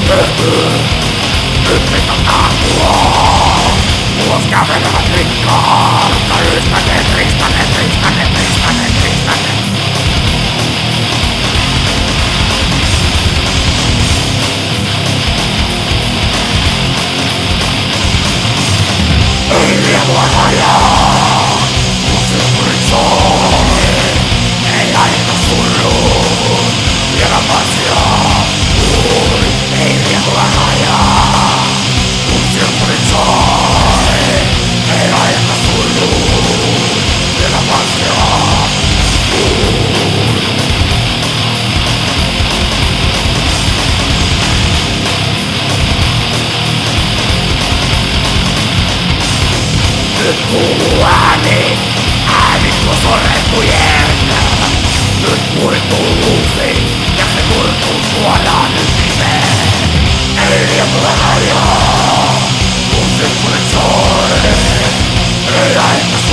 Nyt mitä tahtua ulos kävelevät rikkaat, ristäneet, ristäneet, ristäneet, ristäneet, ristäneet. Ei riemua rajaa, kun silpurit soi. Ei aina surruun, vielä pasiaa. Ei riemua rajaa, kun silpurit soi. Ei aina surruun, vielä pasiaa. Nyt kuuluu ääni, ääni tuo sorrettujen. Nyt murtuu luusi, ja se murtuu suoraan ytimeen. Ei riemua rajaa, kun silpurit soi. Ei aina